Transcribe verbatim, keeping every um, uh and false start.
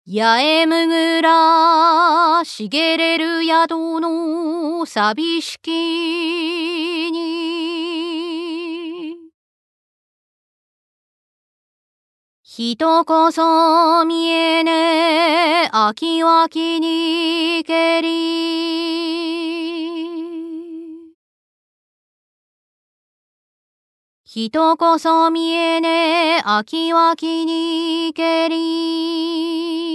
八重むぐら茂れる宿の寂しきに人こそ見えねえ秋脇にけり人こそ見えねえ秋脇にけり